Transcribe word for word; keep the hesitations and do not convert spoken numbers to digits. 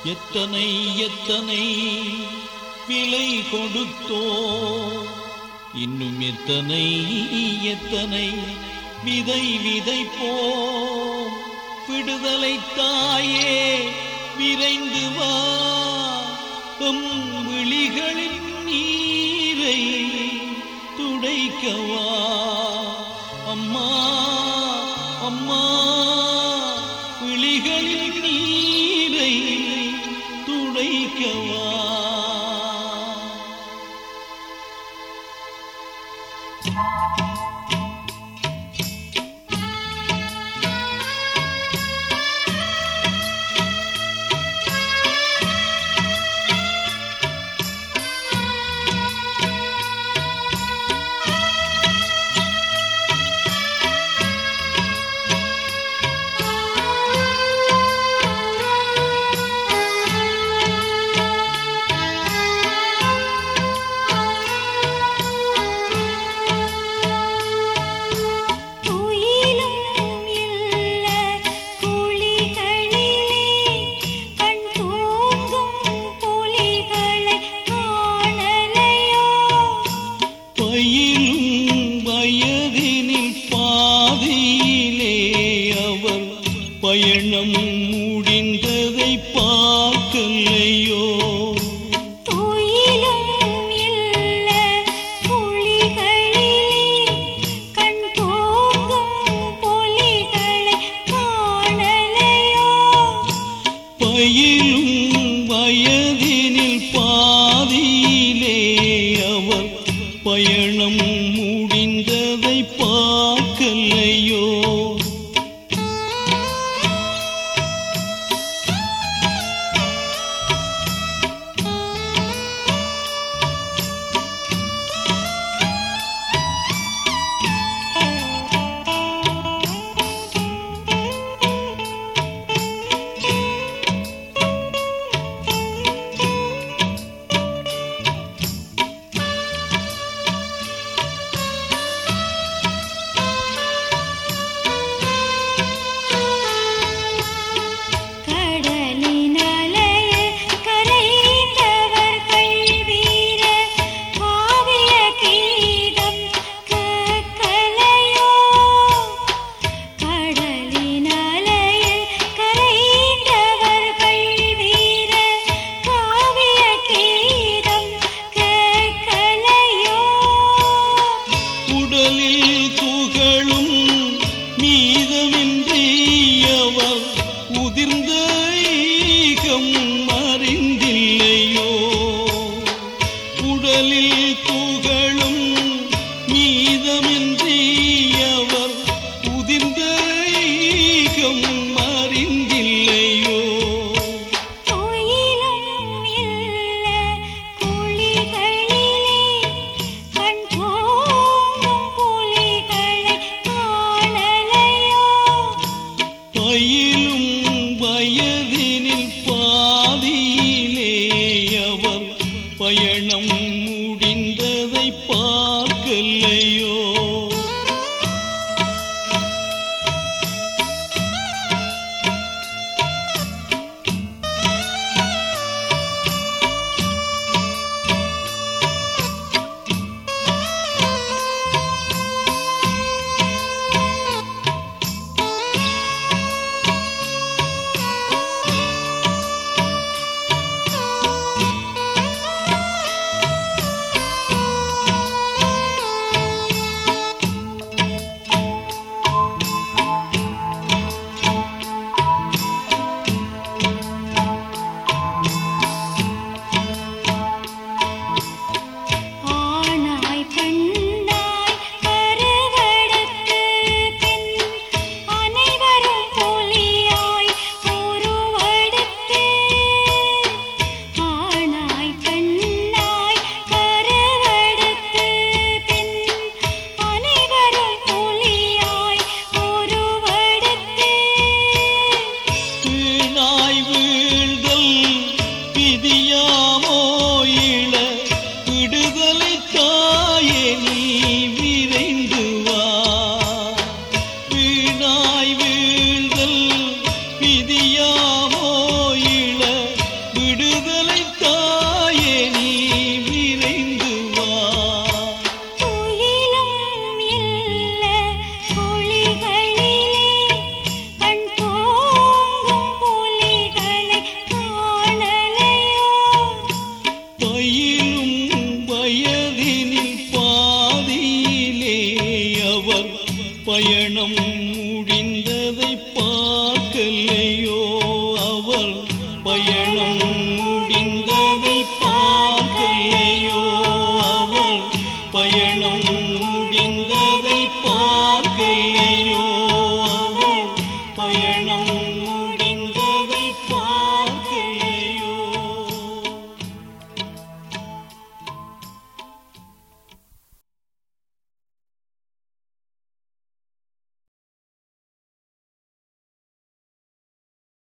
எத்தனை எத்தனை விலை கொடுத்தோ, இன்னும் எத்தனை எத்தனை விதை விதைப்போ. விடுதலை தாயே விரைந்து வா, எம் விழிகளின் நீரை துடைக்கவா. அம்மா அம்மா, விழிகளின் நீரை துடைக்கவா. பயணம் முடிந்ததை பார்க்கலையோ, துயிலும் இல்ல புலிகளிலே கண் தூங்கும் புலிகளை காணலையோ. பயிலும் வயதினில் பாதியிலே அவர் பயணம் முடிந்ததை பார்க்கலையோ. உதிர்ந்த ஈகம் அறிந்தில்லையோ, உடலில் துகளும் மீதமின்றி அவர் உதிர்ந்த ஈகம் அறிந்தில்லையோ. துயிலும் இல்ல புலிகளிலே கண் தூங்கும் புலிகளை காணலையோ. பயிலும் வயதினில் பா பயணம்